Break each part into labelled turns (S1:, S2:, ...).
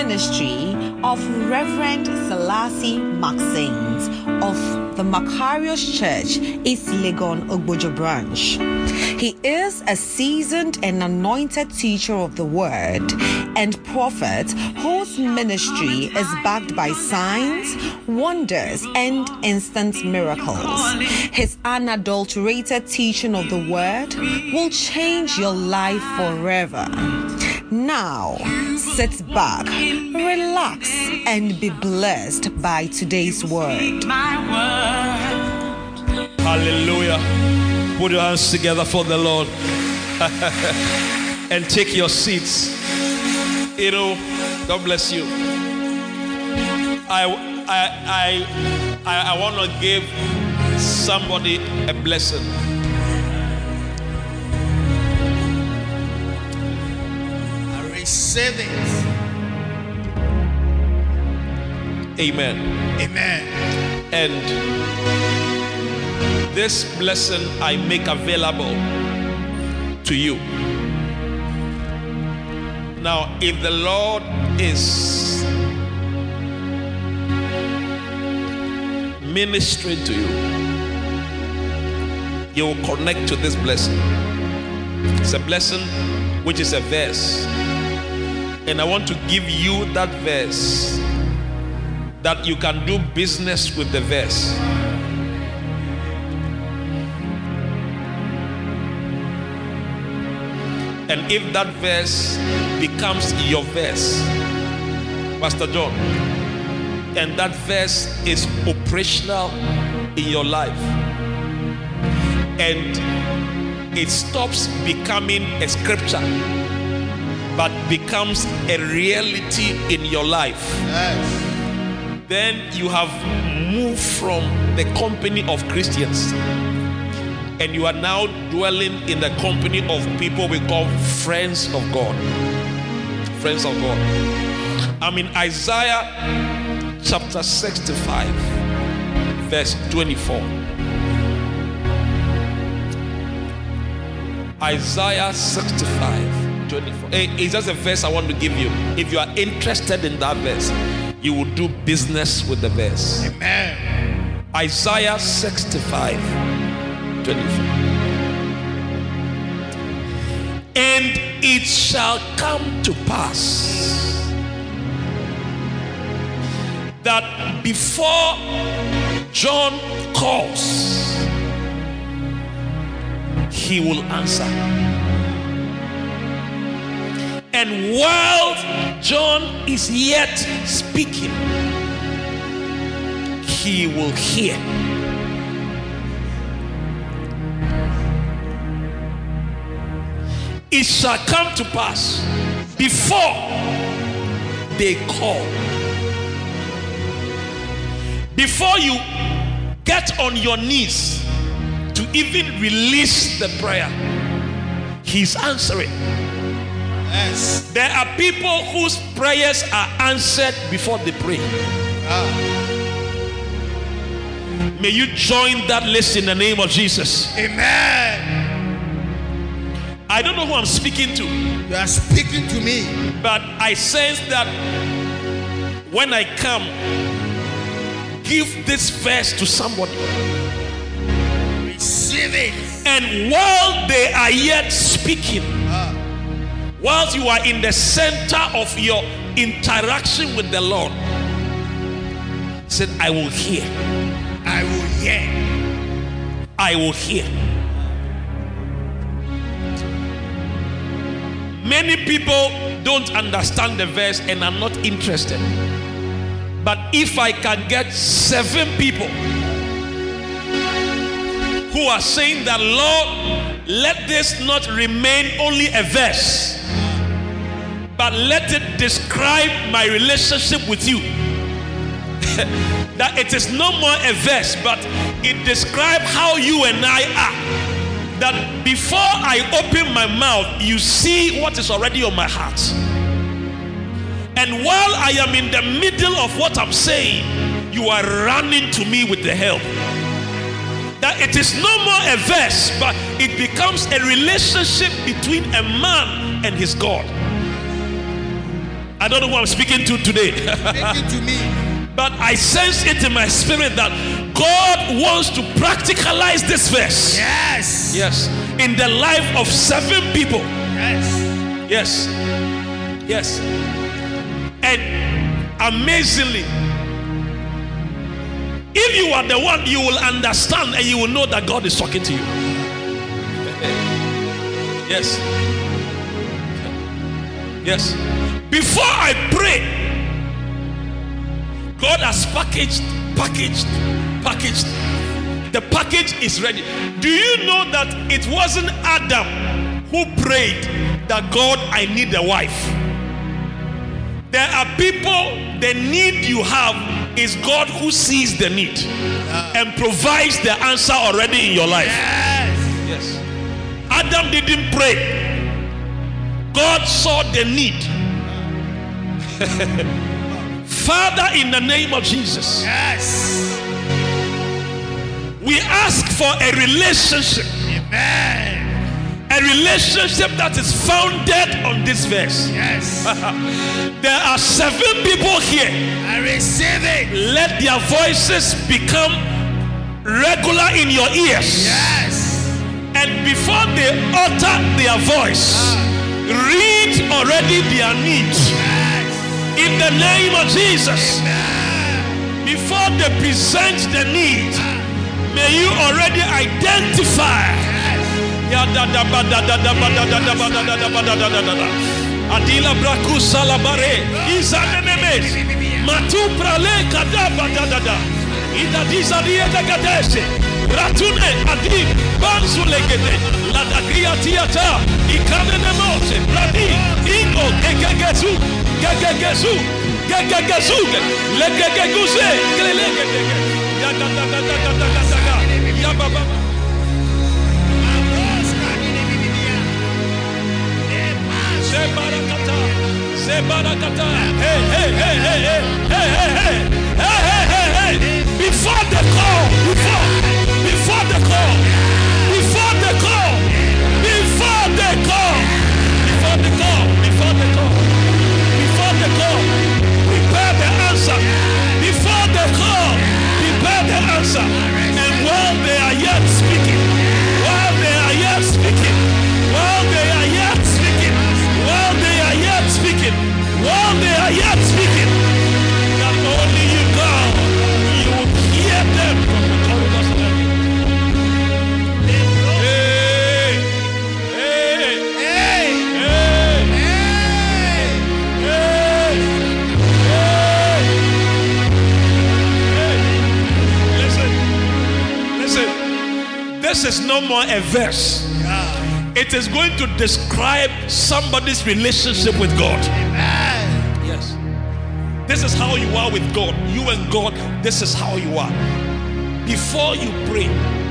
S1: ministry of Reverend Selassie Maxins of the Macarius Church, East Legon, Ogbojo branch. He is a seasoned and anointed teacher of the word and prophet whose ministry is backed by signs, wonders, and instant miracles. His unadulterated teaching of the word will change your life forever. Now, sit back, relax, and be blessed by today's word.
S2: Hallelujah. Put your hands together for the Lord. And take your seats. You know, God bless you. I want to give somebody a blessing.
S3: Receive it.
S2: Amen.
S3: Amen.
S2: And this blessing I make available to you. Now, if the Lord is ministering to you, you will connect to this blessing. It's a blessing which is a verse. And I want to give you that verse, that you can do business with the verse. And if that verse becomes your verse, Pastor John, and that verse is operational in your life, and it stops becoming a scripture, but becomes a reality in your life,
S3: Yes.
S2: then you have moved from the company of Christians and you are now dwelling in the company of people we call friends of God. Friends of God. I'm in Isaiah chapter 65, verse 24. Isaiah 65. 24. It's just a verse I want to give you. If you are interested in that verse, you will do business with the verse.
S3: Amen.
S2: Isaiah 65, 24. And it shall come to pass that before John calls, he will answer. And while John is yet speaking, he will hear. It shall come to pass before they call. Before you get on your knees to even release the prayer, he's answering.
S3: Yes.
S2: There are people whose prayers are answered before they pray. May you join that list in the name of Jesus.
S3: Amen.
S2: I don't know who I'm speaking to.
S3: You are speaking to me.
S2: But I sense that when I come, give this verse to somebody.
S3: Receive it.
S2: And while they are yet speaking, whilst you are in the center of your interaction with the Lord, said, I will hear.
S3: I will hear.
S2: I will hear. Many people don't understand the verse and are not interested. But if I can get 7 people who are saying that, Lord, let this not remain only a verse, but let it describe my relationship with you. That it is no more a verse, but it describes how you and I are. That before I open my mouth, you see what is already on my heart. And while I am in the middle of what I'm saying, you are running to me with the help. That it is no more a verse, but it becomes a relationship between a man and his God. I don't know who I'm speaking to today.
S3: Speaking to me.
S2: But I sense it in my spirit that God wants to practicalize this verse.
S3: Yes.
S2: Yes. In the life of 7 people.
S3: Yes.
S2: Yes. Yes. And amazingly, if you are the one, you will understand and you will know that God is talking to you. Yes. Yes. Before I pray, God has packaged. The package is ready. Do you know that it wasn't Adam who prayed that God, I need a wife? There are people, the need you have is God who sees the need and provides the answer already in your life. Yes. Adam didn't pray. God saw the need. Father, in the name of Jesus,
S3: Yes.
S2: we ask for a relationship.
S3: Amen.
S2: A relationship that is founded on this verse.
S3: Yes.
S2: There are 7 people here.
S3: I receive it.
S2: Let their voices become regular in your ears.
S3: Yes.
S2: And before they utter their voice, read already their needs.
S3: Yes.
S2: In the name of Jesus.
S3: Amen.
S2: Before they present the need, may you already identify. Adila braku salabare izanemes matu prale kadaba dada ida dizadia dagadese ratune adi banzulegede la dagria tiata ikamene mose bradi ingo gegegezu legegeguze gelegede ya daga ya baba. Sebarakata. Hey. Before the call. Prepare the answer. Before the call, prepare the answer. And while they are yet speaking, that only you, God, you will hear them from the corridors of heaven. Listen. This is no more a verse. It is going to describe somebody's relationship with God. Yes. This is how you are with God. You and God, this is how you are. Before you pray,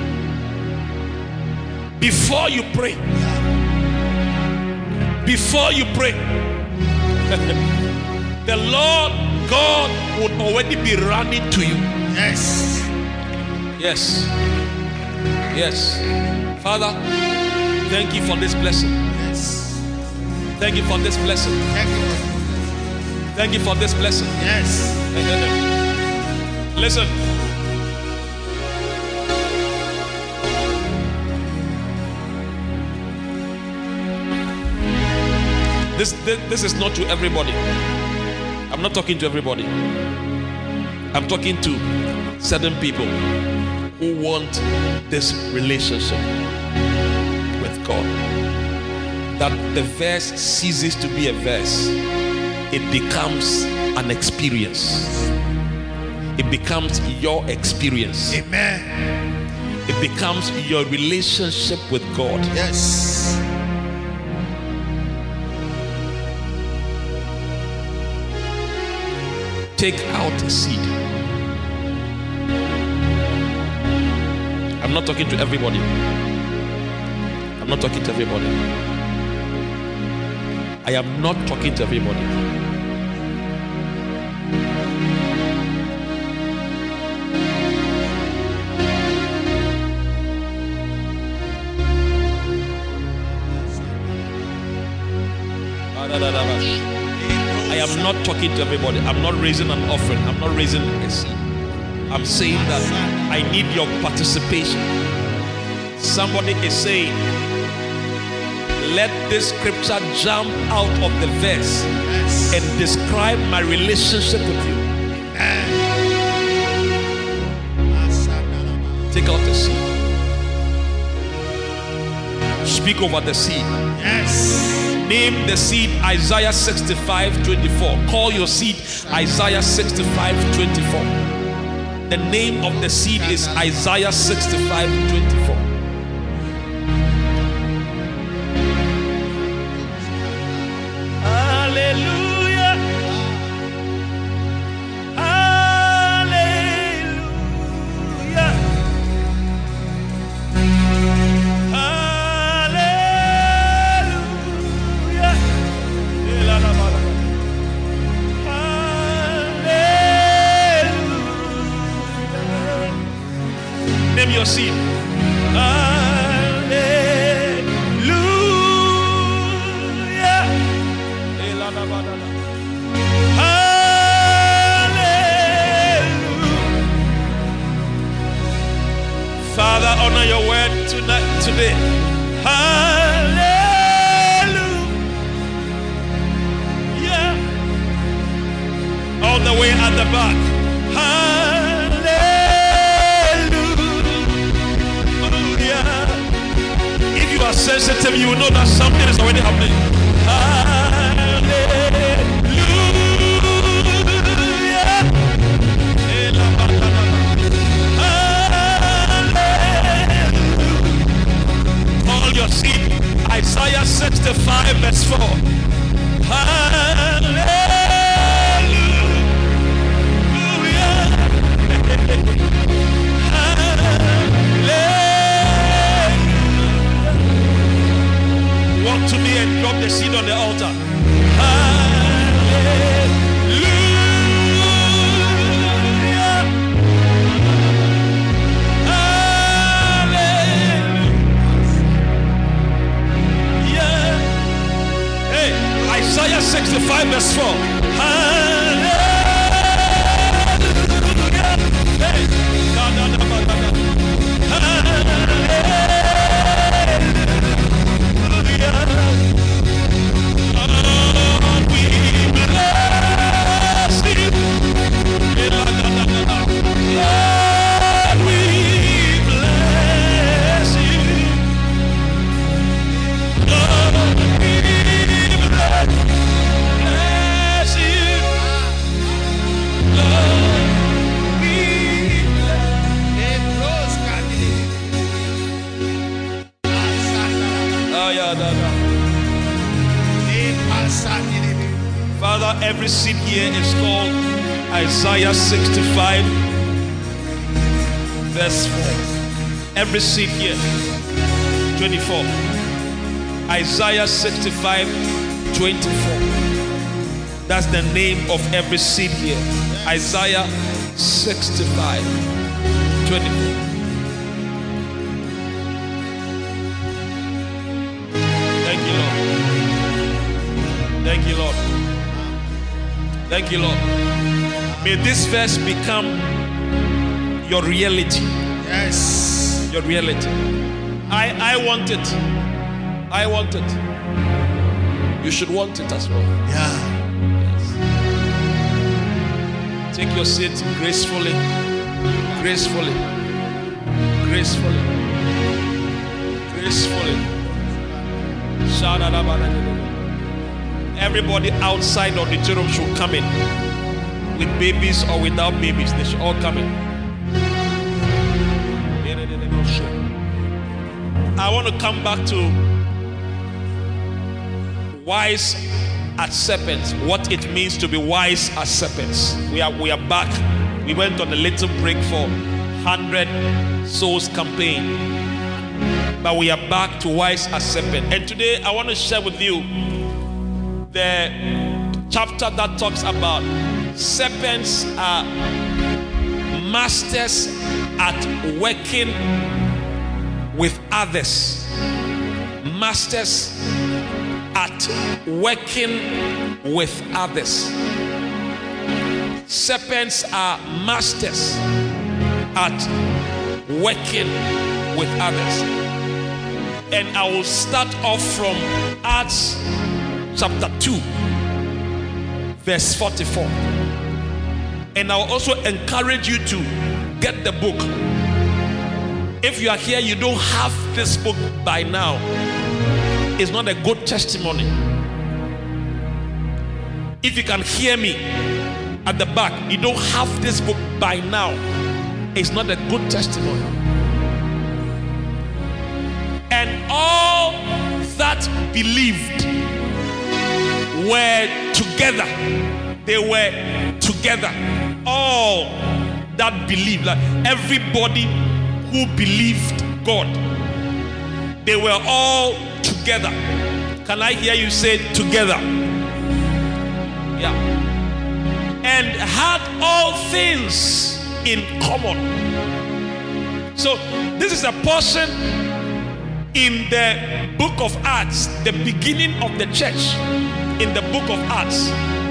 S2: the Lord God would already be running to you. Yes. Father, thank you for this blessing. Thank you for this blessing. Thank you for this blessing. Listen. This is not to everybody. I'm not talking to everybody. I'm talking to certain people who want this relationship with God. That the verse ceases to be a verse. It becomes an experience. It becomes your experience.
S3: Amen.
S2: It becomes your relationship with God.
S3: Yes.
S2: Take out a seed. I'm not talking to everybody. I'm not talking to everybody. I am not talking to everybody. I I am not talking to everybody. I'm not raising an offering. I'm not raising a seed. I'm saying that I need your participation. Somebody is saying, let this scripture jump out of the verse and describe my relationship with you. Take out the seed. Speak over the seed.
S3: Yes.
S2: Name the seed Isaiah 65:24. Call your seed Isaiah 65:24. The name of the seed is Isaiah 65:24. Hallelujah. Hallelujah. Name your seed. Hallelujah. Hallelujah. Father, honor your word tonight, today. Hallelujah. All the way at the back. If you are sensitive, you will know that something is already happening. Hallelujah. Hallelujah. All your seed. Isaiah 65 verse 4. Hallelujah. Walk to me and drop the seed on the altar. Hallelujah. Hallelujah. Hey, Isaiah 65 verse 4. Hallelujah. Hey, Father, every seed here is called Isaiah 65 verse 4. Every seed here, 24. Isaiah 65, 24. That's the name of every seed here. Isaiah 65, 24. Thank you, Lord. Thank you, Lord. Thank you, Lord. May this verse become your reality.
S3: Yes.
S2: Your reality. I want it. I want it. You should want it as well.
S3: Yeah.
S2: Yes. Take your seat gracefully. Gracefully. Gracefully. Gracefully. Everybody outside the auditorium should come in. With babies or without babies, they should all come in. I want to come back to wise as serpents. What it means to be wise as serpents. We are back. We went on a little break for 100 Souls campaign. But we are back to wise as serpent. And today I want to share with you the chapter that talks about serpents are masters at working with others. Masters at working with others. Serpents are masters at working with others. And I will start off from Acts chapter 2, verse 44. And I will also encourage you to get the book. If you are here, you don't have this book by now, it's not a good testimony. If you can hear me at the back, you don't have this book by now, it's not a good testimony. And all that believed were together. They were together. All that believed, like everybody who believed God, they were all together. Can I hear you say together? Yeah. And had all things in common. So this is a portion in the book of Acts, the beginning of the church in the book of Acts.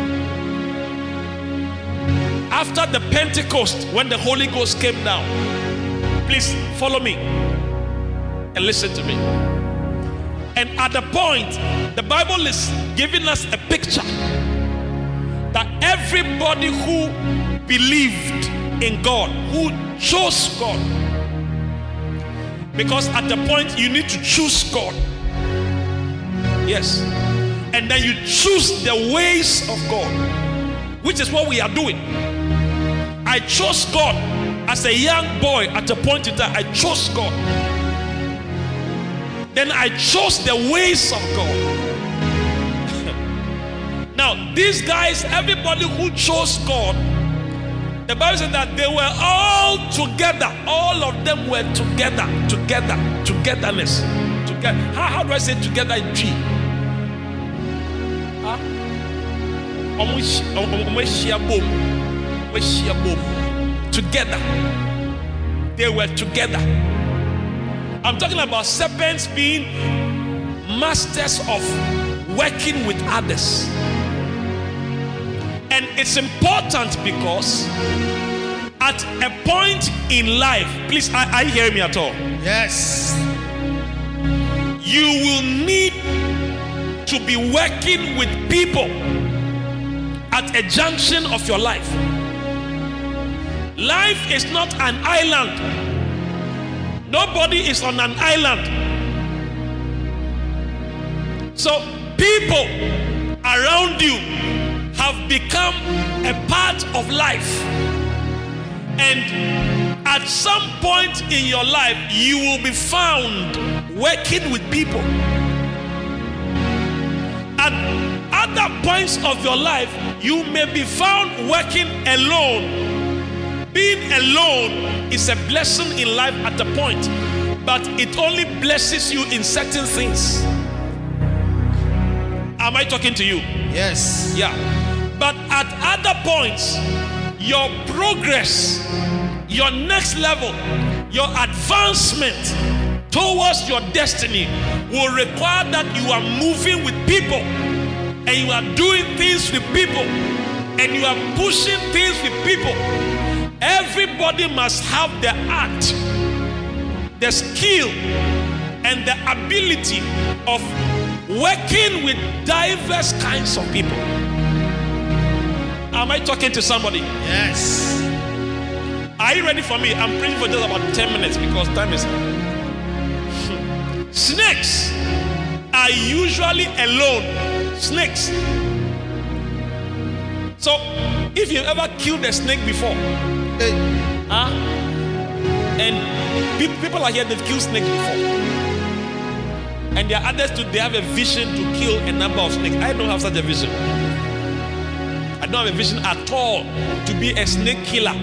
S2: After the Pentecost, when the Holy Ghost came down, please follow me and listen to me. And at the point, the Bible is giving us a picture that everybody who believed in God, who chose God, because at the point you need to choose God. Yes. And then you choose the ways of God, which is what we are doing. I chose God as a young boy at a point in time. I chose God. Then I chose the ways of God. Now, these guys, everybody who chose God, the Bible said that they were all together. All of them were together. Togetherness. Together. How do I say together in G? Together. They were together. I'm talking about serpents being masters of working with others. And it's important because at a point in life, please, are you hearing me at all?
S3: Yes.
S2: You will need to be working with people at a junction of your life. Life is not an island. Nobody is on an island. So people around you have become a part of life. And at some point in your life, you will be found working with people. At other points of your life, you may be found working alone. Being alone is a blessing in life at a point, but it only blesses you in certain things. Am I talking to you?
S3: Yes.
S2: Yeah. But at other points, your progress, your next level, your advancement towards your destiny will require that you are moving with people, and you are doing things with people, and you are pushing things with people. Everybody must have the art, the skill, and the ability of working with diverse kinds of people. Am I talking to somebody?
S3: Yes.
S2: Are you ready for me? I'm preaching for just about 10 minutes because time is. Snakes are usually alone. Snakes. So, if you've ever killed a snake before, and people are here, they've killed snakes before. And there are others too, they have a vision to kill a number of snakes. I don't have such a vision. I don't have a vision at all to be a snake killer.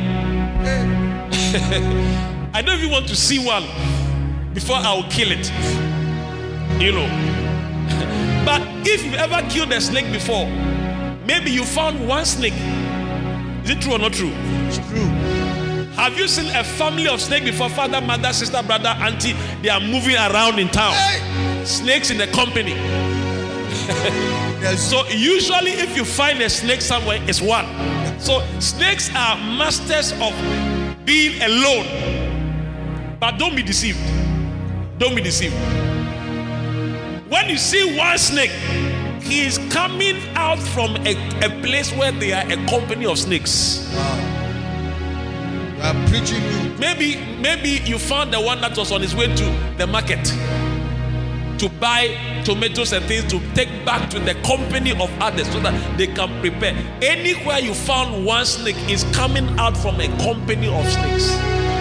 S2: I don't even want to see one before I will kill it. You know. But if you've ever killed a snake before, maybe you found one snake. Is it true or not true?
S3: It's true.
S2: Have you seen a family of snakes before? Father, mother, sister, brother, auntie, they are moving around in town.
S3: Hey.
S2: Snakes in the company.
S3: Yes.
S2: So usually if you find a snake somewhere, it's one. So snakes are masters of being alone. But don't be deceived. Don't be deceived. When you see one snake, he is coming out from a place where they are a company of snakes.
S3: Wow. You are preaching good.
S2: Maybe you found the one that was on his way to the market to buy tomatoes and things to take back to the company of others so that they can prepare. Anywhere you found one snake is coming out from a company of snakes.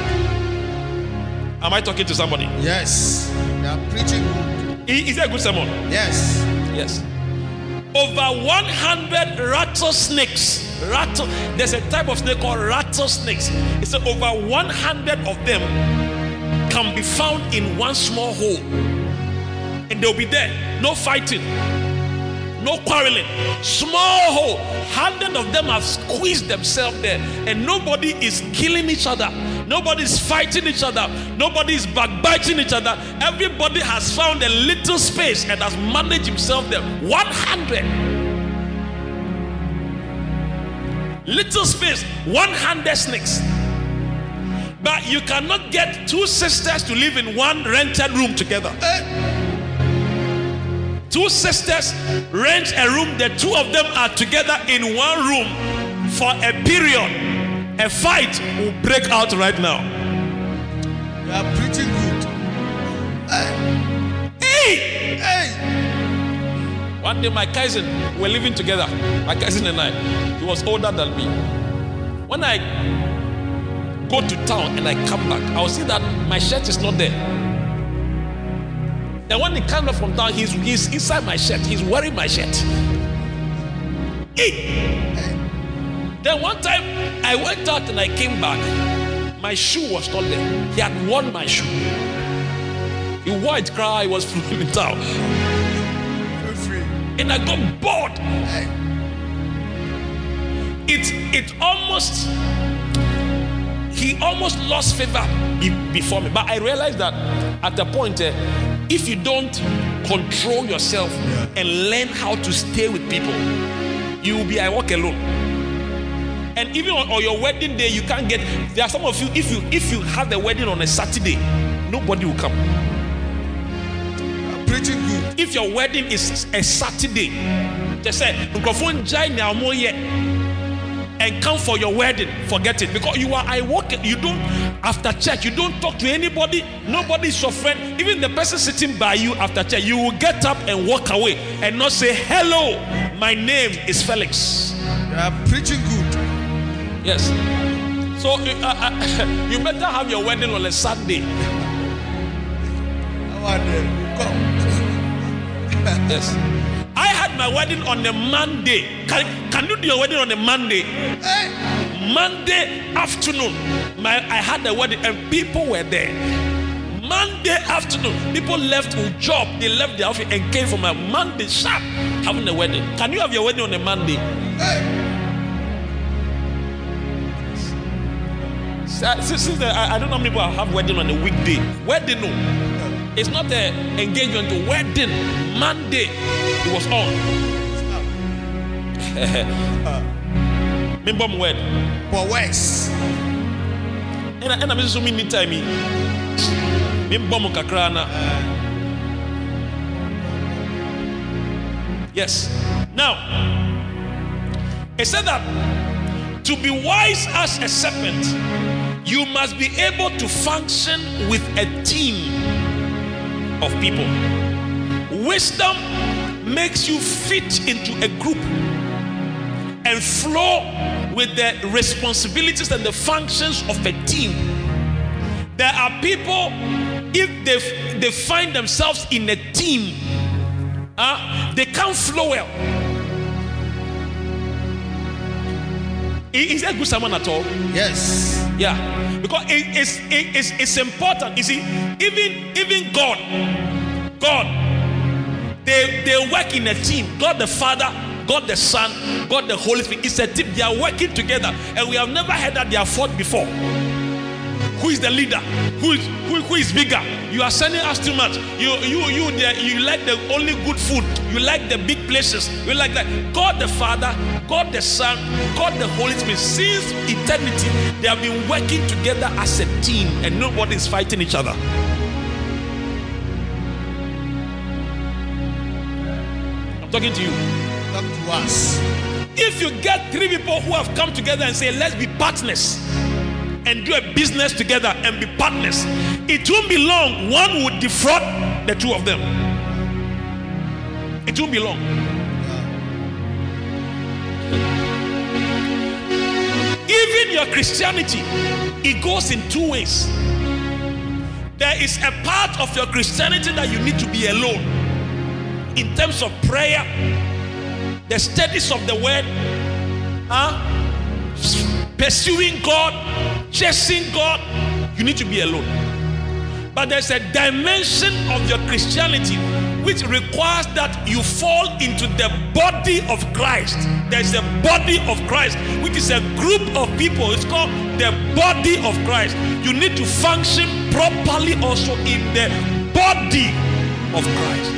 S2: Am I talking to somebody?
S3: Yes. You are preaching good.
S2: Is that a good sermon?
S3: Yes.
S2: Yes. Over 100 rattlesnakes. There's a type of snake called rattlesnakes. It's over 100 of them can be found in one small hole. And they'll be there. No fighting. No quarreling. Small hole. 100 of them have squeezed themselves there. And nobody is killing each other. Nobody is fighting each other. Nobody is backbiting each other. Everybody has found a little space and has managed himself there. 100. Little space. 100 snakes. But you cannot get two sisters to live in one rented room together. Two sisters rent a room. The two of them are together in one room for a period. A fight will break out right now.
S3: You are preaching good.
S2: Hey! One day my cousin, we were living together. My cousin and I. He was older than me. When I go to town and I come back, I'll see that my shirt is not there. And when he comes up from town, he's inside my shirt. He's wearing my shirt. Hey! Then one time I went out and I came back. My shoe was not there. He had worn my shoe. He wore it, cry, was flew in town. And I got bored. He almost lost favor before me. But I realized that at the point, if you don't control yourself and learn how to stay with people, you will be I walk alone. And even on your wedding day, you can't get. There are some of you. If you have the wedding on a Saturday, nobody will come.
S3: Preaching good.
S2: If your wedding is a Saturday, just say and come for your wedding. Forget it, because you are I walk. You don't after church. You don't talk to anybody. Nobody is your friend. Even the person sitting by you after church, you will get up and walk away and not say hello. My name is Felix.
S3: You are preaching good.
S2: Yes. So you better have your wedding on a Sunday. Yes. I had my wedding on a Monday. Can you do your wedding on a Monday?
S3: Hey.
S2: Monday afternoon. I had the wedding and people were there. Monday afternoon, people left with job. They left their office and came for my Monday sharp having a wedding. Can you have your wedding on a Monday?
S3: Hey.
S2: I don't know how many people have wedding on a weekday. Wedding, no. It's not an engagement to wedding. Monday, it was on. Remember my word.
S3: For works.
S2: And I'm just assuming time. Yes. Now, it said that to be wise as a serpent, you must be able to function with a team of people. Wisdom makes you fit into a group and flow with the responsibilities and the functions of a team. There are people, if they find themselves in a team, they can't flow well. Is that good sermon at all?
S3: Yes.
S2: Yeah, because it's important. You see, even God, they work in a team. God the Father, God the Son, God the Holy Spirit. It's a team. They are working together, and we have never heard that they are fought before. Who is the leader? Who is bigger? You are sending us too much. You like the only good food. You like the big places. You like that. God the Father, God the Son, God the Holy Spirit. Since eternity, they have been working together as a team, and nobody is fighting each other. I'm talking to you.
S3: Talk to us.
S2: If you get three people who have come together and say, let's be partners and do a business together and be partners, it won't be long. One would defraud the two of them. It won't be long. Even your Christianity, it goes in two ways. There is a part of your Christianity that you need to be alone in terms of prayer, the studies of the word, pursuing God, chasing God. You need to be alone. But there's a dimension of your Christianity which requires that you fall into the body of Christ. There's a body of Christ, which is a group of people. It's called the body of Christ. You need to function properly also in the body of Christ.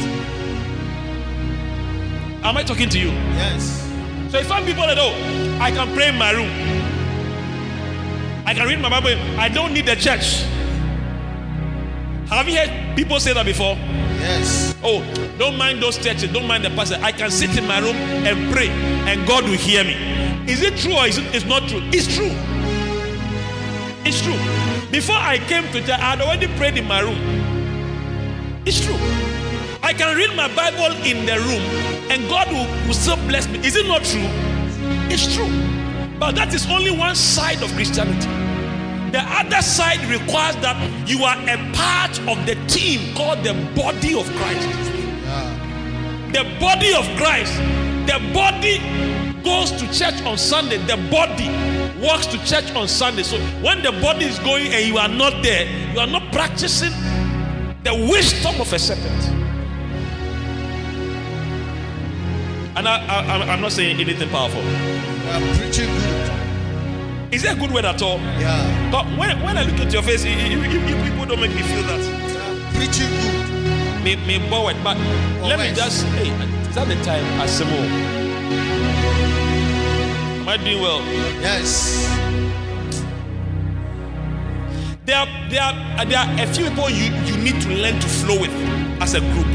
S2: Am I talking to you?
S3: Yes.
S2: So if some people that, oh, I can pray in my room, I can read my Bible, I don't need the church. Have you heard people say that before?
S3: Yes.
S2: Oh, don't mind those churches, don't mind the pastor. I can sit in my room and pray, and God will hear me. Is it true or it's not true? It's true. It's true. Before I came to church, I had already prayed in my room. It's true. I can read my Bible in the room, and God will still bless me. Is it not true? It's true. But that is only one side of Christianity. The other side requires that you are a part of the team called the body of Christ. The body of Christ. The body goes to church on Sunday. The body walks to church on Sunday. So when the body is going and you are not there, you are not practicing the wisdom of a serpent. And I'm not saying anything powerful.
S3: I'm preaching good.
S2: Is there a good word at all?
S3: Yeah.
S2: But when I look at your face, you people don't make me feel that.
S3: Preaching good.
S2: Me forward, but let me just. Hey, is that the time? Asimo. Am I doing well?
S3: Yes.
S2: There are a few people you need to learn to flow with as a group.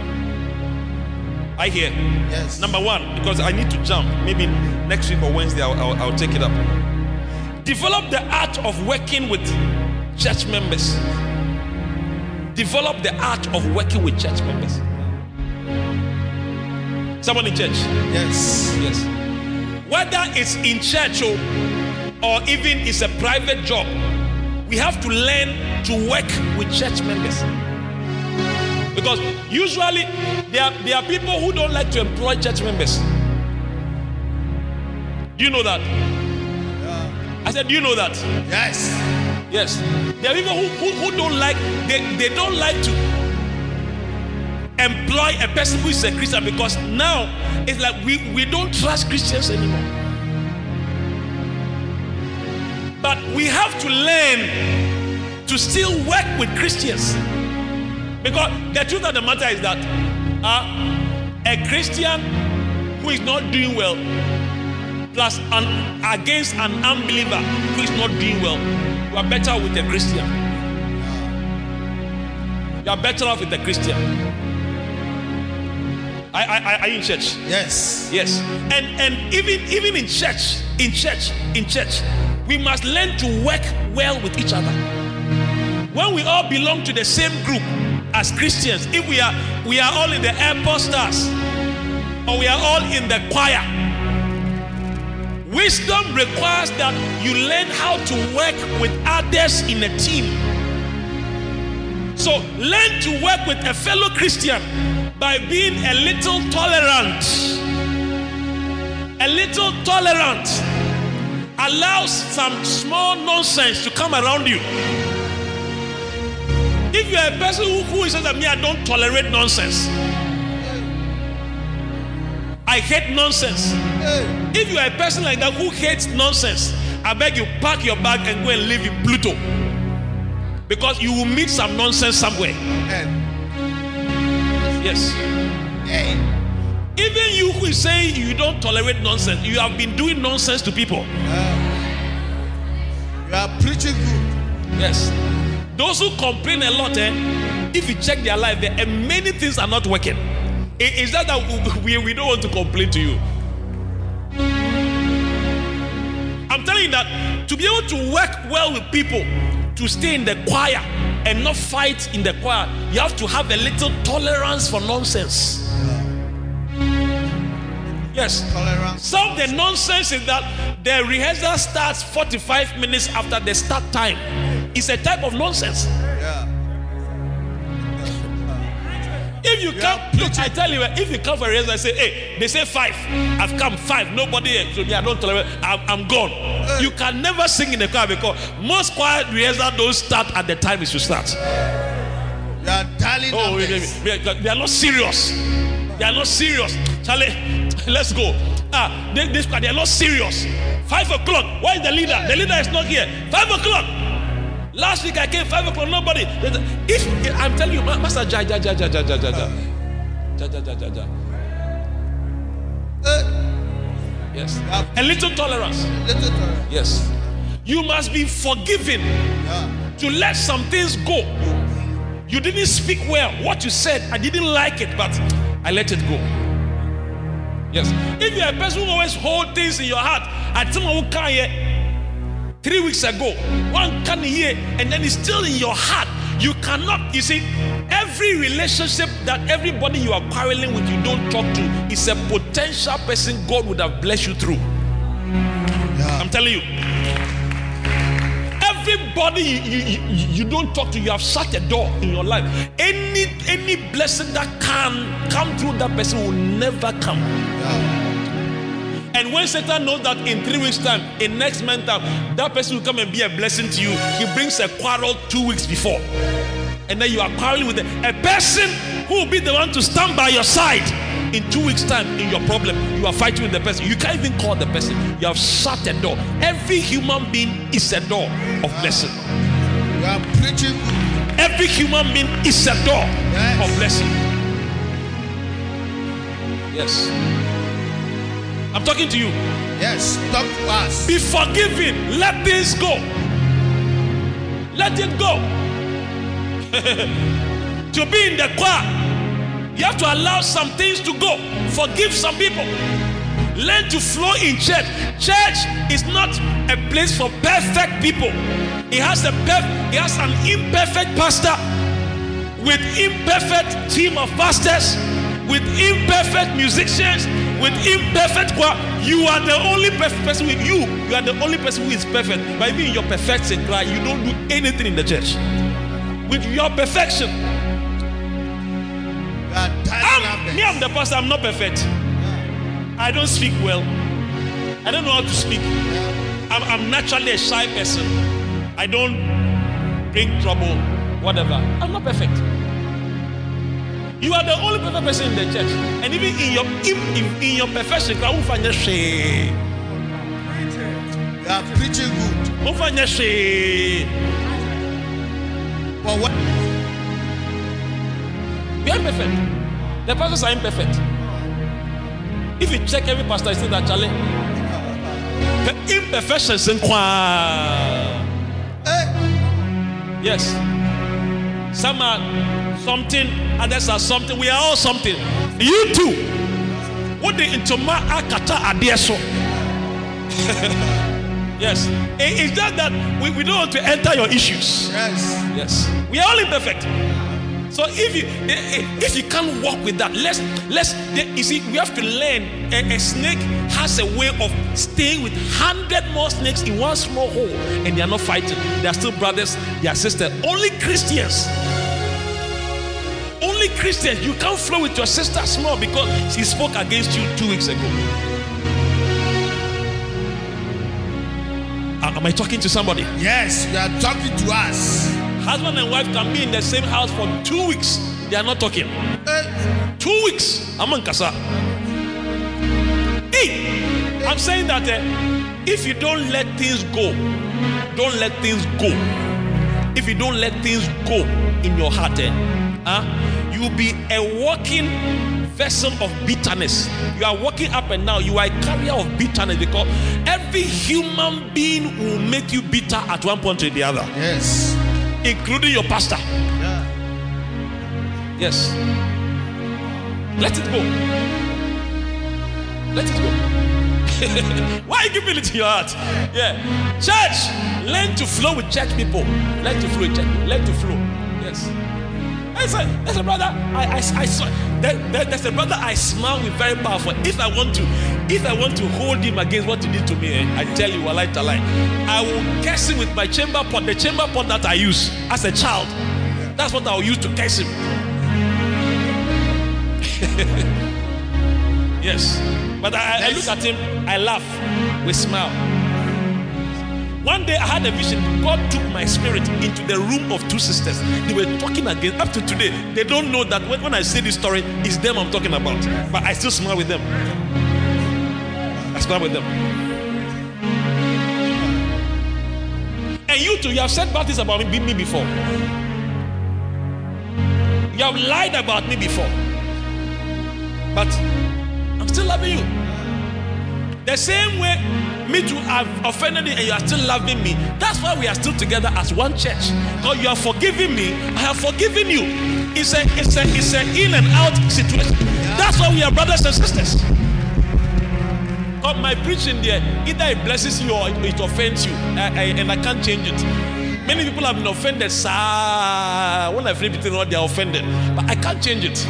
S2: I hear.
S3: Yes.
S2: Number one, because I need to jump. Maybe next week or Wednesday I'll take it up. Develop the art of working with church members. Develop the art of working with church members. Someone in church?
S3: Yes.
S2: Yes. Whether it's in church or even it's a private job, we have to learn to work with church members. Because usually there are people who don't like to employ church members. Do you know that? I said, do you know that?
S3: Yes.
S2: Yes. There are people who don't like, they don't like to employ a person who is a Christian, because now it's like we don't trust Christians anymore. But we have to learn to still work with Christians. Because the truth of the matter is that a Christian who is not doing well plus against an unbeliever who is not doing well, you are better with a Christian. You are better off with a Christian. Are you in church?
S3: Yes.
S2: Yes. And even in church, we must learn to work well with each other. When we all belong to the same group as Christians, if we are all in the airport stars, or we are all in the choir, wisdom requires that you learn how to work with others in a team. So learn to work with a fellow Christian by being a little tolerant. A little tolerant allows some small nonsense to come around you. If you are a person who says that, me, I don't tolerate nonsense, I hate nonsense. If you are a person like that who hates nonsense, I beg you, pack your bag and go and live in Pluto. Because you will meet some nonsense somewhere. Yes. Even you who is saying you don't tolerate nonsense, you have been doing nonsense to people.
S3: You are preaching good.
S2: Yes. Those who complain a lot, if you check their life, there are many things are not working. It's not that we don't want to complain to you. I'm telling you that to be able to work well with people, to stay in the choir and not fight in the choir, you have to have a little tolerance for nonsense. Yes.
S3: Tolerance.
S2: Some of the nonsense is that the rehearsal starts 45 minutes after the start time. It's a type of nonsense.
S3: Yeah.
S2: If you come, look, I tell you, if you come for a rehearsal, I say, hey, they say 5. I've come 5. Nobody here. So I don't tolerate. I'm gone. You can never sing in the choir because most choir rehearsal don't start at the time it should start.
S3: You are telling
S2: They are not serious. They are not serious. Charlie, let's go. They are not serious. 5 o'clock. Where is the leader? The leader is not here. 5 o'clock. Last week I came 5 o'clock. Nobody. If I'm telling you, Master Ja. Yes. A little tolerance. Yes. You must be forgiven to let some things go. You didn't speak well. What you said, I didn't like it, but I let it go. Yes. If you're a person who always hold things in your heart, and someone who can't hear 3 weeks ago, one can't hear, and then it's still in your heart. You cannot, you see, every relationship that everybody you are quarreling with, you don't talk to, is a potential person God would have blessed you through. I'm telling you. Everybody you don't talk to, you have shut a door in your life. Any blessing that can come through that person will never come. And when Satan knows that in 3 weeks' time, in next month time, that person will come and be a blessing to you, he brings a quarrel 2 weeks before. And then you are quarreling with a person who will be the one to stand by your side. In 2 weeks' time, in your problem, you are fighting with the person. You can't even call the person. You have shut a door. Every human being is a door of blessing.
S3: You are preaching.
S2: Every human being is a door of blessing. Yes. I'm talking to you.
S3: Yes, talk to us.
S2: Be forgiven. Let things go. Let it go. To be in the choir, you have to allow some things to go. Forgive some people. Learn to flow in church. Church is not a place for perfect people. It has an imperfect pastor with imperfect team of pastors, with imperfect musicians, with imperfect choir. You are the only perfect person with you. You are the only person who is perfect. By being your perfection, you don't do anything in the church. With your perfection. I'm the pastor. I'm not perfect. I don't speak well. I don't know how to speak. I'm naturally a shy person. I don't bring trouble, whatever. I'm not perfect. You are the only perfect person in the church. And even in your perfection, you are
S3: preaching good.
S2: Well, what? We are imperfect. The pastors are imperfect. If you check every pastor, you see that Charlie. The imperfections in yes. Some are something, others are something. We are all something. You too. What the intoma akata adeso. Yes. It's just that we don't want to enter your issues. Yes. We are all imperfect. So if you can't walk with that, you see, we have to learn. A snake has a way of staying with 100 more snakes in one small hole, and they are not fighting. They are still brothers, they are sisters. Only Christians. Only Christians. You can't flow with your sister small because she spoke against you 2 weeks ago. Am I talking to somebody?
S3: Yes, you are talking to us.
S2: Husband and wife can be in the same house for 2 weeks. They are not talking. 2 weeks. Amankasa. Hey, I'm saying that if you don't let things go, if you don't let things go in your heart, you'll be a walking vessel of bitterness. You are walking up and down. You are a carrier of bitterness, because every human being will make you bitter at one point or the other.
S3: Yes.
S2: Including your pastor.
S3: Yeah.
S2: Yes. Let it go. Let it go. Why are you giving it to your heart? Yeah. Church, learn to flow with church people. Learn to flow with church. Learn to flow. Yes. There's a brother I saw. There's a brother I smile with, very powerful. If I want to hold him against what he did to me, I tell you, I will curse him with my chamber pot, the chamber pot that I use as a child. That's what I will use to curse him. Yes. But I look at him, I laugh, we smile. One day I had a vision. God took my spirit into the room of two sisters. They were talking again. Up to today, they don't know that when I say this story, it's them I'm talking about. But I still smile with them. I smile with them. And you too, you have said bad things about me before. You have lied about me before. But I'm still loving you. The same way me too have offended you and you are still loving me. That's why we are still together as one church. Because you have forgiven me, I have forgiven you. It's an in and out situation. That's why we are brothers and sisters. Because my preaching there, either it blesses you or it offends you, and I can't change it. Many people have been offended, sir. When I feel between all, they are offended, but I can't change it.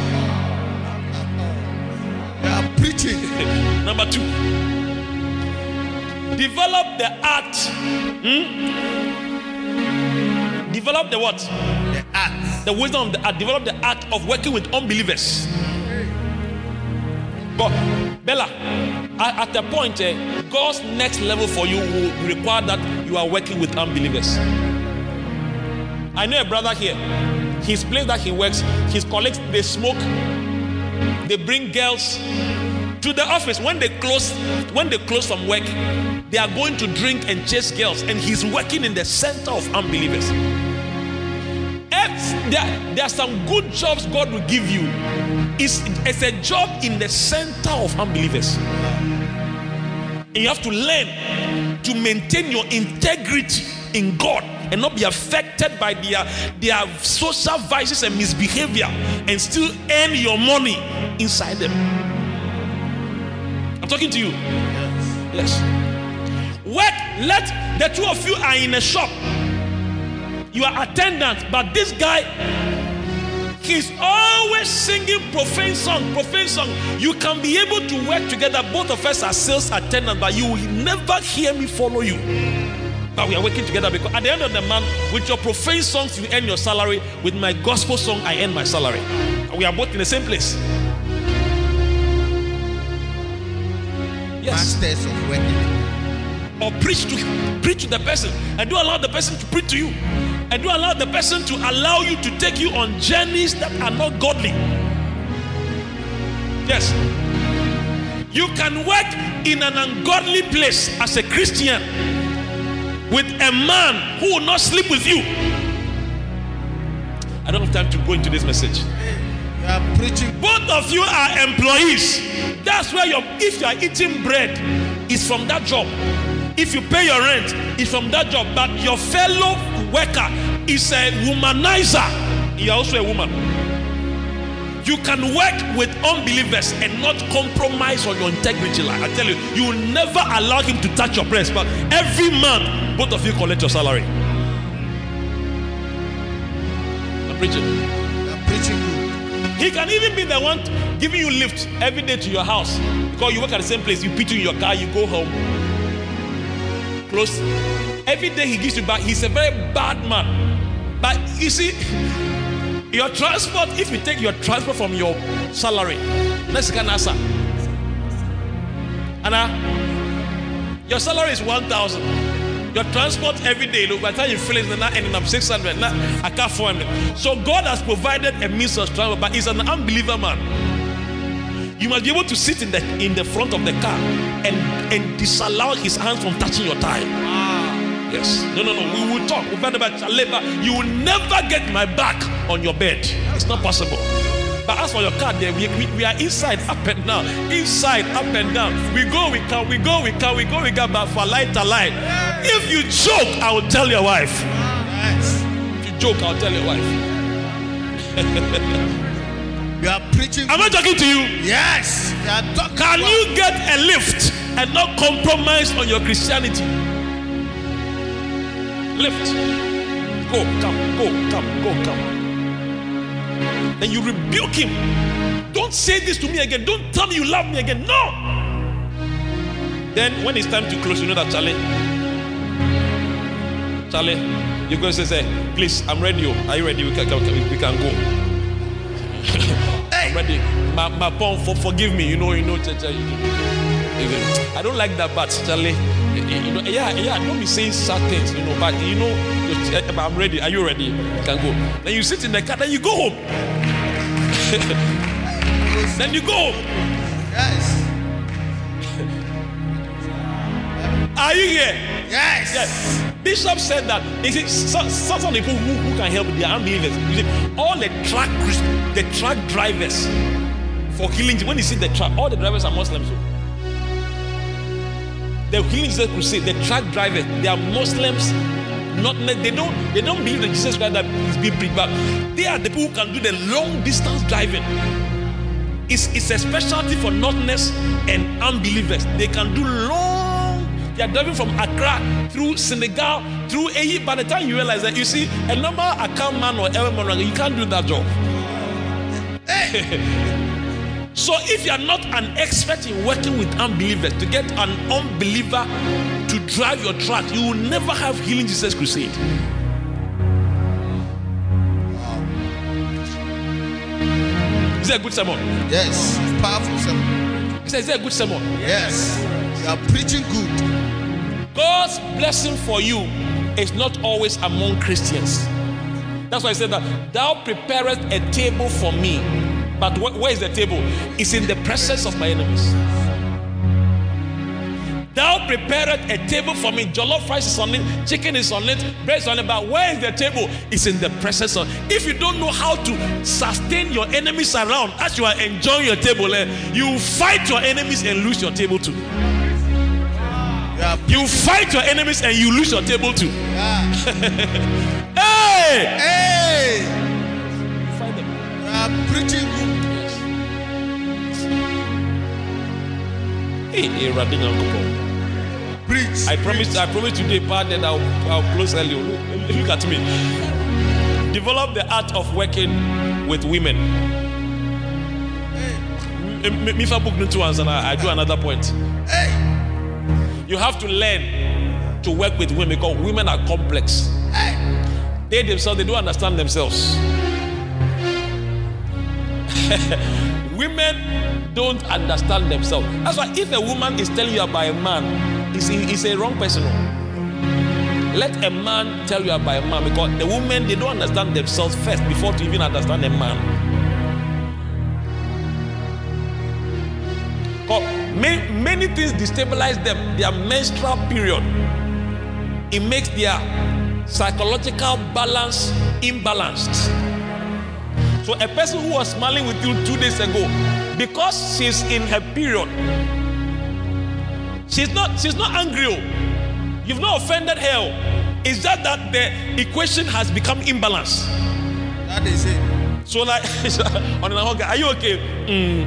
S3: Preaching.
S2: Number 2, develop the art. Develop the what?
S3: The art.
S2: The wisdom of the art. Develop the art of working with unbelievers. But Bella, at a point, God's next level for you will require that you are working with unbelievers. I know a brother here. His place that he works, his colleagues, they smoke. They bring girls to the office. When they close from work, they are going to drink and chase girls, and he's working in the center of unbelievers. There are some good jobs God will give you. It's a job in the center of unbelievers. And you have to learn to maintain your integrity in God and not be affected by their social vices and misbehavior, and still earn your money inside them. I'm talking to you. Yes. Let the two of you are in a shop. You are attendants, but this guy, he's always singing profane song. You can be able to work together. Both of us are sales attendants, but you will never hear me follow you. But we are working together, because at the end of the month, with your profane songs, you earn your salary. With my gospel song, I earn my salary. And we are both in the same place. Yes.
S3: Masters of working.
S2: Or preach to the person, and do allow the person to preach to you, and do allow the person to allow you to take you on journeys that are not godly. Yes. You can work in an ungodly place as a Christian with a man who will not sleep with you. I don't have time to go into this message.
S3: You are preaching.
S2: Both of you are employees. That's where if you are eating bread, it's from that job. If you pay your rent, it's from that job. But your fellow worker is a womanizer. You're also a woman. You can work with unbelievers and not compromise on your integrity. Like I tell you, you will never allow him to touch your breast. But every month, both of you collect your salary. I'm preaching.
S3: I'm preaching good.
S2: He can even be the one giving you lift every day to your house, because you work at the same place. You put you in your car, you go home. Close. Every day he gives you back. He's a very bad man. But you see, your transport, if you take your transport from your salary, let's can answer. Anna, your salary is 1,000. Your transport every day, look, by the time you fill it, it's not ending up 600. Now I can't 400. So God has provided a means of transport, but he's an unbeliever man. You must be able to sit in the front of the car and disallow his hands from touching your tie. Yes. No. We will talk. You will never get my back on your bed. It's not possible. But as for your car, there we are inside, up and down, inside, up and down. We go, we come, but for light to light. If you joke, I will tell your wife.
S3: Yes.
S2: If you joke, I'll tell your wife.
S3: You are preaching.
S2: Am I talking to you?
S3: Yes. You are talking.
S2: Can you get a lift and not compromise on your Christianity? Lift. Go, come. Then you rebuke him. Don't say this to me again. Don't tell me you love me again. No. Then when it's time to close, you know that Charlie, you're going to say, please, I'm ready. Are you ready? We can go. I'm ready. My pon, forgive me. You know. I don't like that, but Charlie, don't be saying sad things, but I'm ready. Are you ready? You can go. Then you sit in the car, then you go home. Then you go home.
S3: Yes.
S2: Are you here?
S3: Yes.
S2: Bishop said that some people who can help their unbelievers. All the truck drivers for healing. When you see the truck, all the drivers are Muslims. The Healing Jesus Crusade, the truck drivers, they are Muslims. They don't believe that Jesus Christ that is being preached, but they are the people who can do the long distance driving. It's a specialty for Northerners and unbelievers. They can do long. They are driving from Accra through Senegal, through AE. By the time you realize that, you see, a normal account man or man, you can't do that job. So if you are not an expert in working with unbelievers, to get an unbeliever to drive your truck, you will never have Healing Jesus Crusade. Is that a good sermon?
S3: Yes. Powerful sermon.
S2: Is that a good sermon?
S3: Yes. You are preaching good.
S2: God's blessing for you is not always among Christians. That's why I said that thou preparest a table for me. But where is the table? It's in the presence of my enemies. Thou preparest a table for me. Jollof rice is on it, chicken is on it, bread is on it. But where is the table? It's in the presence of. If you don't know how to sustain your enemies around as you are enjoying your table, you fight your enemies and lose your table too. You fight your enemies and you lose your table too. Hey! You fight them.
S3: You are preaching good. Preach.
S2: I promise today, part that I'll close early. Look at me. Develop the art of working with women. If I book no 2 and I do another point.
S3: Hey.
S2: You have to learn to work with women because women are complex.
S3: Hey.
S2: They themselves, they don't understand themselves. Women don't understand themselves. That's why if a woman is telling you about a man, it's a wrong person. Let a man tell you about a man because the women, they don't understand themselves first before to even understand a man. Many things destabilize them. Their menstrual period, it makes their psychological balance imbalanced. So a person who was smiling with you 2 days ago, because she's in her period, she's not angry. You've not offended her. It's just that the equation has become imbalanced.
S3: That is it.
S2: So like, are you okay?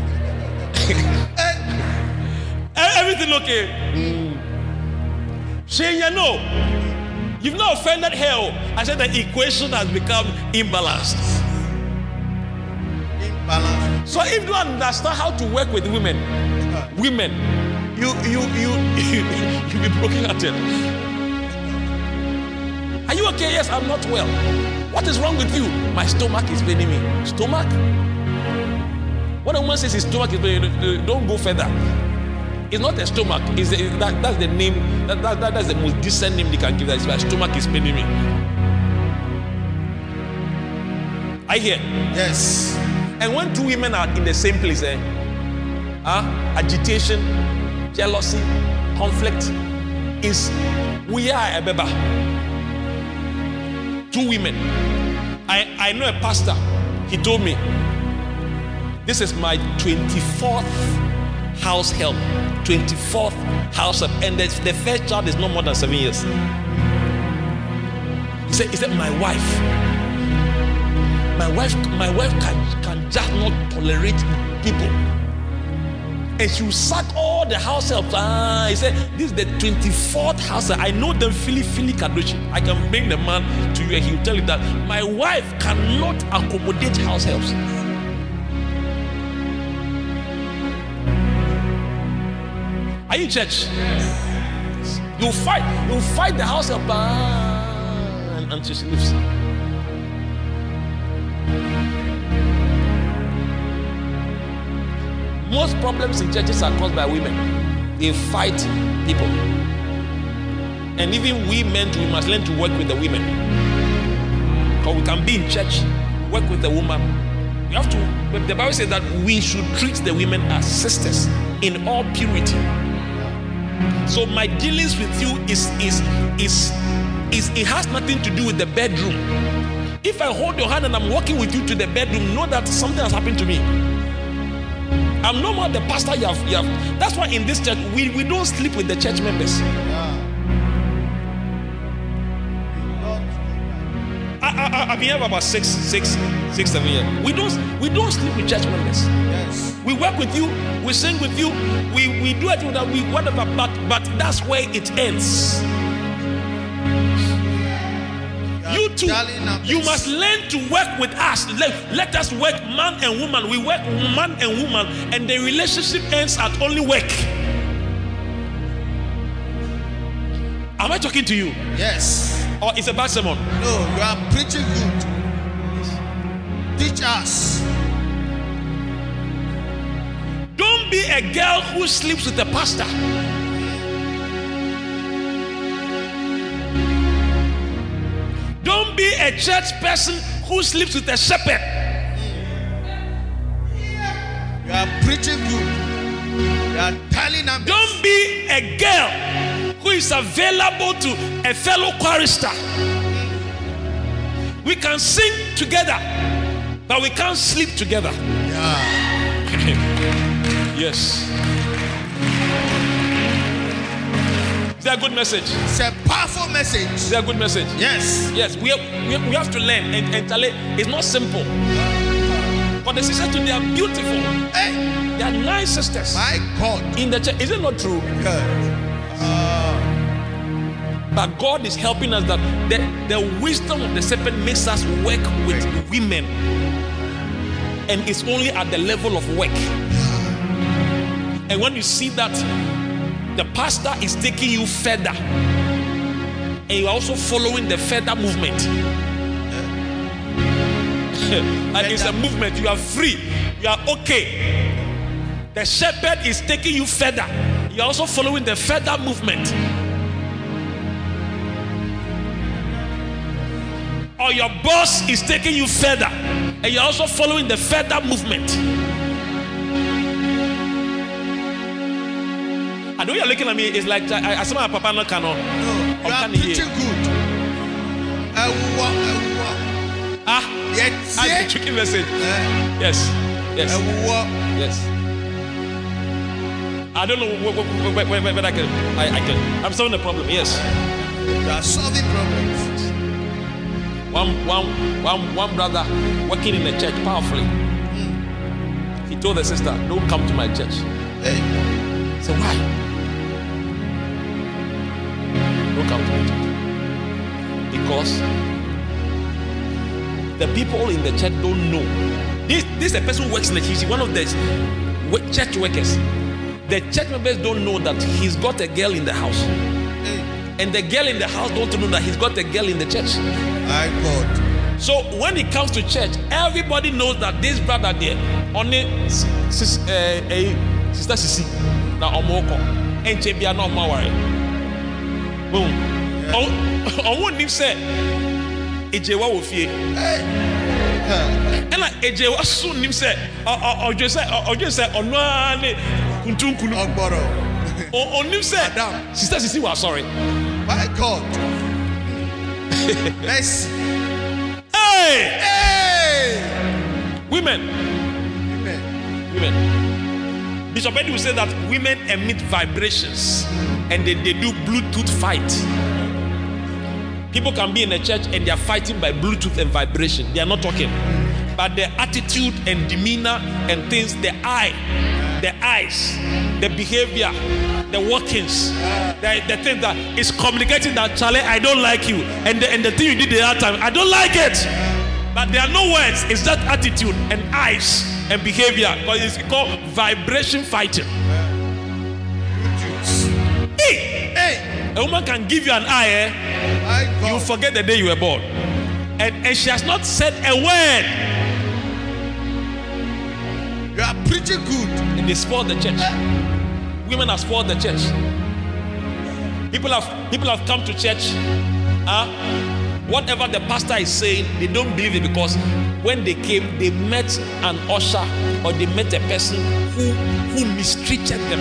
S2: Everything okay? Shenya, no. You've not offended her. I said the equation has become imbalanced. So if you don't understand how to work with women, you'll be broken-hearted. Are you okay? Yes, I'm not well. What is wrong with you? My stomach is paining me. Stomach? When a woman says his stomach is paining, don't go further. It's not a stomach. That's the name. That's the most decent name they can give. That is my stomach is paining me. I hear.
S3: Yes.
S2: And when two women are in the same place, agitation, jealousy, conflict, is we are a beba. 2 women. I know a pastor. He told me, this is my 24th house help. 24th house help. And the first child is no more than 7 years. He said, my wife can just not tolerate people. And she will sack all the house helps. He said, this is the 24th house help. I know them Philly Kadoshi. I can bring the man to you and he will tell you that my wife cannot accommodate house helps. Are you in church? Yes. You'll fight the house help until she leaves. Most problems in churches are caused by women. They fight people. And even we men too, we must learn to work with the women. Because we can be in church, work with the woman. You have to, the Bible says that we should treat the women as sisters in all purity. So my dealings with you is it has nothing to do with the bedroom. If I hold your hand and I'm walking with you to the bedroom, know that something has happened to me. I'm no more the pastor you have. That's why in this church we don't sleep with the church members. I've been here for about 6, 7 years. We don't sleep with church members.
S3: Yes.
S2: We work with you, we sing with you, we do everything that we whatever, but that's where it ends. You too, you must learn to work with us. Let us work man and woman. We work man and woman, and the relationship ends at only work. Am I talking to you?
S3: Yes.
S2: Or it's a bad sermon?
S3: No, you are preaching good. Teach us.
S2: Don't be a girl who sleeps with a pastor. Don't be a church person who sleeps with a shepherd.
S3: You are preaching good. You are telling them.
S2: Don't be a girl who is available to a fellow chorister. We can sing together, but we can't sleep together.
S3: Yeah.
S2: Yes. Is that a good message?
S3: It's a powerful message.
S2: Is that a good message?
S3: Yes.
S2: Yes, we have to learn, and tell it, it's not simple. But the sisters today are beautiful.
S3: Hey.
S2: They are nice sisters.
S3: My God.
S2: In the church. Is it not true?
S3: Yeah.
S2: But God is helping us that the wisdom of the serpent makes us work with women. And it's only at the level of work. And when you see that the pastor is taking you further, and you're also following the further movement. And it's a movement, you are free, you are okay. The shepherd is taking you further, you're also following the further movement. Or your boss is taking you further, and you're also following the further movement. I know you're looking at me, it's like I saw my papa no cano.
S3: No, you are preaching good.
S2: Yes. The tricky message. Yes. Yes. Yes. I don't know whether I can. I'm solving the problem. Yes.
S3: You are solving problems.
S2: One brother working in the church powerfully. He told the sister, "Don't come to my church."
S3: Hey.
S2: So why? Don't come to my church. Because the people in the church don't know. This is a person who works in the church, one of the church workers. The church members don't know that he's got a girl in the house.
S3: Hey.
S2: And the girl in the house don't know that he's got a girl in the church.
S3: My God.
S2: So when he comes to church, everybody knows that this brother there, only sister Sisi, now Omoko, and Chebia no worry. Boom. On one name said, Ejewa Wofie. And like Ejewa soon name said, or just say, Onoane Kuntunkunu. Onim said,
S3: Madam.
S2: Sister Sisi was sorry.
S3: My God. Mercy.
S2: Hey!
S3: Hey!
S2: Women.
S3: Amen.
S2: Women. Bishop Eddie will say that women emit vibrations and they do Bluetooth fight. People can be in a church and they are fighting by Bluetooth and vibration. They are not talking. But their attitude and demeanor and things, the eyes, the behavior, the workings, the thing that is communicating that, Charlie, I don't like you. And the thing you did the other time, I don't like it. But there are no words. It's that attitude and eyes and behavior. Because it's called vibration fighting. Hey! A woman can give you an eye, you forget the day you were born. And she has not said a word.
S3: You are preaching good.
S2: And they spoiled the church. Women have spoiled the church. People have come to church. Whatever the pastor is saying, they don't believe it because when they came, they met an usher or they met a person who mistreated them.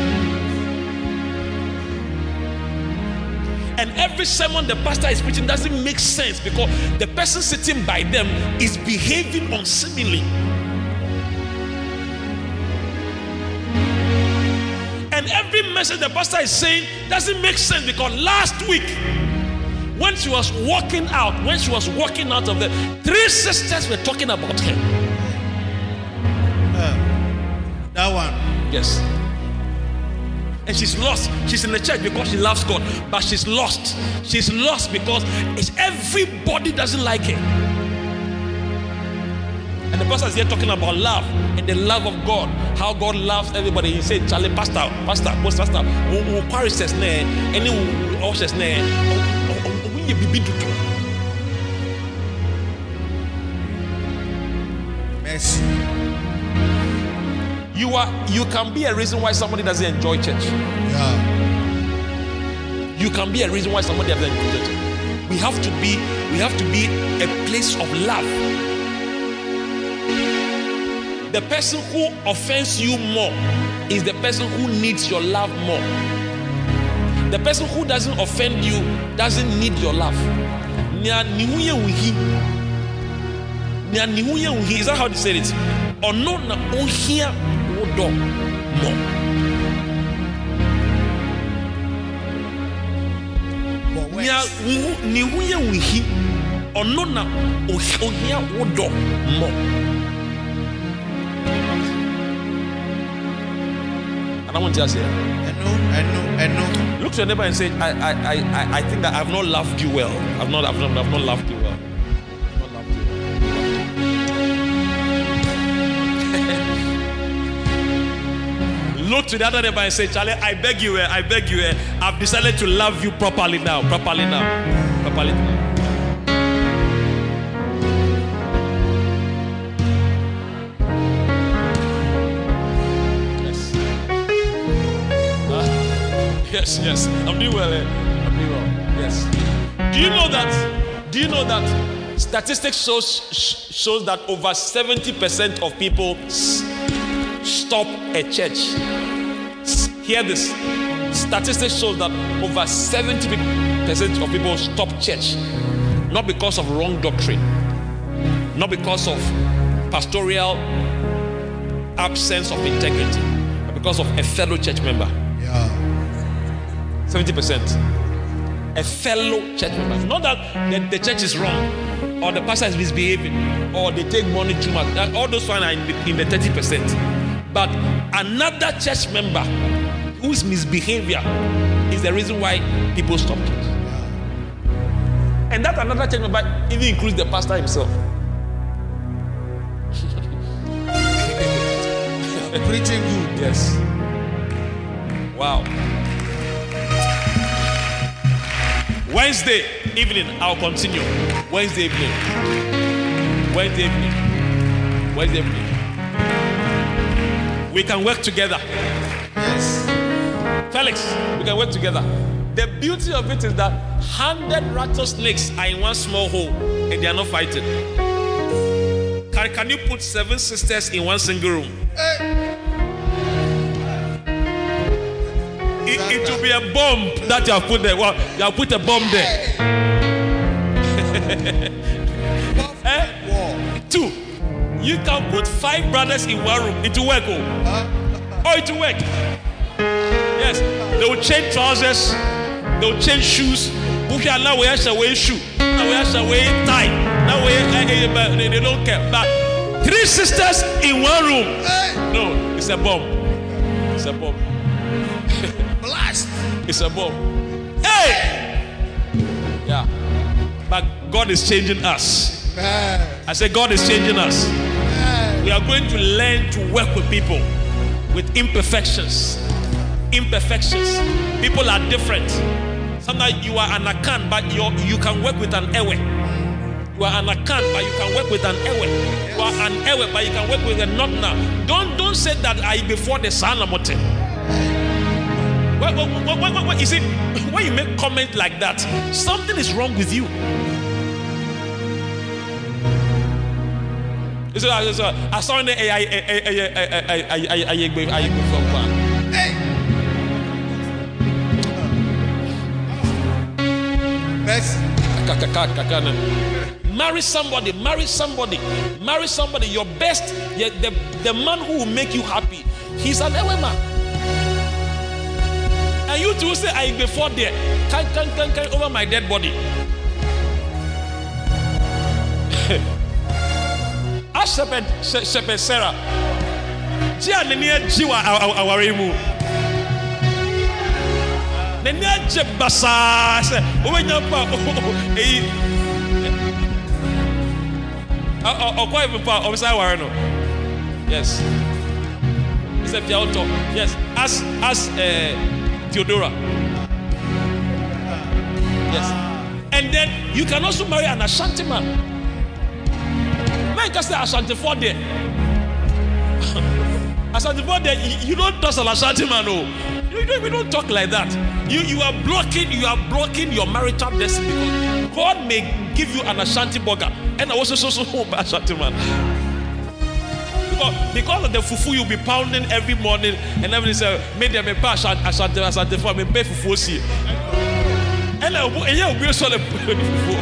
S2: And every sermon the pastor is preaching doesn't make sense because the person sitting by them is behaving unseemly. And every message the pastor is saying doesn't make sense because last week, when she was walking out of the 3 sisters were talking about her.
S3: That one.
S2: Yes. And she's lost. She's in the church because she loves God, but she's lost. She's lost because everybody doesn't like her. And the pastor is here talking about love and the love of God, how God loves everybody. He said, Charlie, pastor, who parishes ne, any who ushers ne,
S3: Mercy.
S2: You can be a reason why somebody doesn't enjoy church.
S3: Yeah.
S2: You can be a reason why somebody doesn't enjoy church. We have to be a place of love. The person who offends you more is the person who needs your love more. The person who doesn't offend you doesn't need your love. Is that how they say it? Or no, na ohia wodo more. Or no, na ohia wodo more. I want to say, I know. Look to your neighbor and say, I think that I've not loved you well. I've not loved you well. I've not loved you well. Look to the other neighbor and say, Charlie, I beg you, I've decided to love you properly now. Yes. I'm doing well. Yes. Do you know that statistics shows that over 70% of people stop a church? Hear this. Statistics show that over 70% of people stop church, not because of wrong doctrine, not because of pastoral absence of integrity, but because of a fellow church member. 70%. A fellow church member. Not that the church is wrong, or the pastor is misbehaving, or they take money too much. All those fine are in the 30%. But another church member whose misbehavior is the reason why people stop church. And that another church member even includes the pastor himself.
S3: Preaching good.
S2: Yes. Wow. Wednesday evening, I'll continue. Wednesday evening. We can work together.
S3: Yes.
S2: Felix, we can work together. The beauty of it is that 100 rattlesnakes are in one small hole and they are not fighting. Can you put 7 sisters in one single room?
S3: Hey.
S2: it will be a bomb that you have put there. Well, you have put a bomb there. 2. You can put 5 brothers in one room. It will work. Oh, it will work. Yes, they will change trousers. They will change shoes. Now we have to wear shoe. Now we have to wear tie. Now they don't care. But 3 sisters in one room. No, it's a bomb. It's a bomb.
S3: Blast.
S2: It's a bomb. Hey! Yeah. But God is changing us. I said God is changing us. We are going to learn to work with people with imperfections. Imperfections. People are different. Sometimes you are an akan, but you can work with an ewe. You are an akan, but you can work with an ewe. You are an ewe, but you can work with a not now. Don't say that I before the sanamote. What is it? When you make comment like that, something is wrong with you. I saw in the Marry somebody. Your best, the man who will make you happy, he's an ewe man. And you two say, I before there, can over my dead body. As shepherd Sarah, Jianenia Jiwa Awarimu. Nenia Jebasa, quite of Sawarno. Yes. It's a Piauto. Yes. As Theodora. Yes. And then you can also marry an Ashanti man. Man can say Ashanti for there. Ashanti for there, you don't toss an Ashanti man, no. We don't talk like that. You are blocking your marital destiny because God may give you an Ashanti burger. And I was so Ashanti man. Because of the fufu you'll be pounding every morning and everything say, made them a pass Ashanti for me pay fufu see. And I will be so fufu.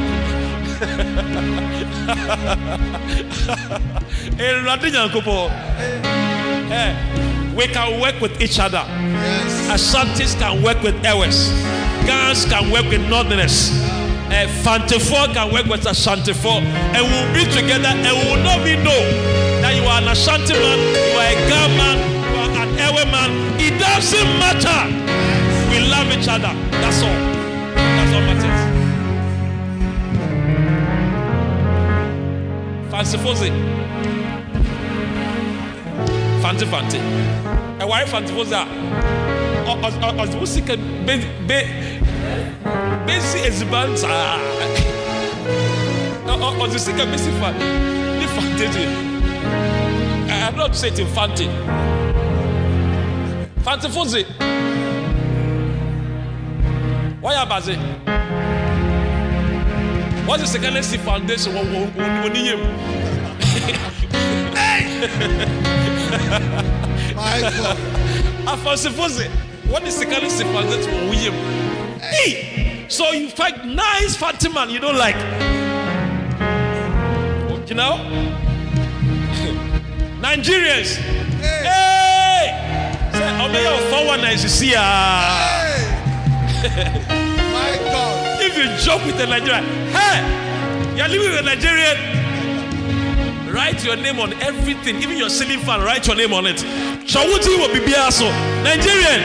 S2: We can work with each other. Yes. Ashantis can work with Ewes. Gans can work with Northerners. Fantefo can work with Ashantefo. And we'll be together and we will not be know that you are an Ashanti man, you are a Gan man, you are an Ewe man. It doesn't matter. We love each other. That's all. That's all matters. Fancy. Fancy. A wife fancy was that. As the music busy as bands are. Or the sick busy fan. I'm not saying fancy. Fancy Fonzie. Why are busy? What's the second foundation?
S3: My God.
S2: What is the kind of foundation for William? Hey! So you find nice fatty man you don't like. You know? Nigerians. Hey! Say, I'll be your 419 to see.
S3: My God.
S2: If you joke with a Nigerian, hey! You're living with a Nigerian. Write your name on everything, even your ceiling fan, write your name on it. Shawuti will be Biaso. Nigerian.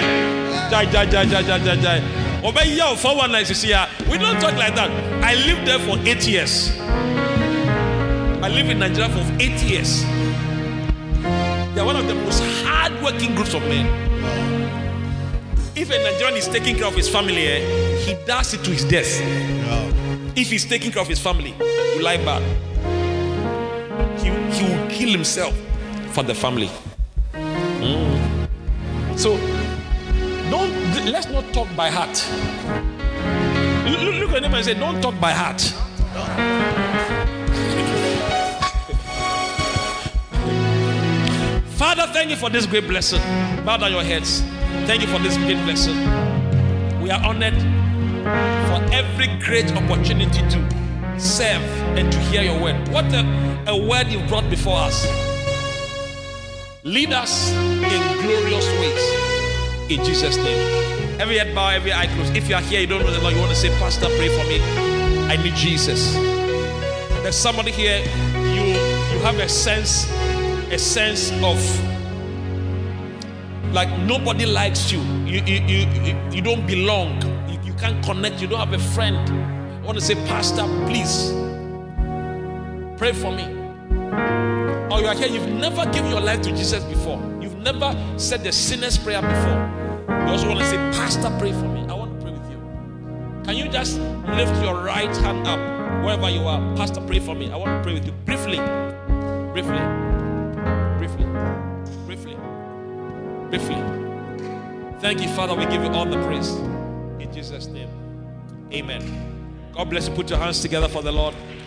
S2: Jai. Obey your 419 to see. We don't talk like that. I lived there for 8 years. I lived in Nigeria for 8 years. They are one of the most hard-working groups of men. If a Nigerian is taking care of his family, he does it to his death. If he's taking care of his family, you lie bad. He will kill himself for the family. So let's not talk by heart. Look at him and say, don't talk by heart. Father, thank you for this great blessing. Bow down your heads. Thank you for this great blessing. We are honored for every great opportunity to serve and to hear your word. What a word you brought before us. Lead us in glorious ways. In Jesus' name. Every head bow, every eye closed. If you are here, you don't know the Lord, you want to say, Pastor, pray for me. I need Jesus. There's somebody here, you have a sense of like nobody likes you. You don't belong. You can't connect. You don't have a friend. I want to say, Pastor, please pray for me. Or you are here, you've never given your life to Jesus before. You've never said the sinner's prayer before. You also want to say, Pastor, pray for me. I want to pray with you. Can you just lift your right hand up wherever you are? Pastor, pray for me. I want to pray with you. Briefly. Thank you, Father. We give you all the praise. In Jesus' name. Amen. God bless you. Put your hands together for the Lord.